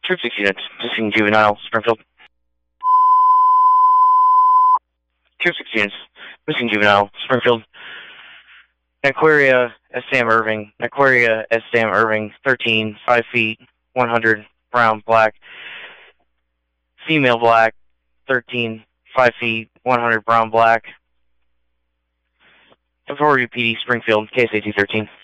Troop 6 units, missing juvenile, Springfield. Troop 6 units, missing juvenile, Springfield. Aquaria S. Sam Irving, Aquaria S. Sam Irving, 13, 5 feet, 100, brown, black. Female black, 13, 5 feet, 100, brown, black. Authority PD, Springfield, KSA 213.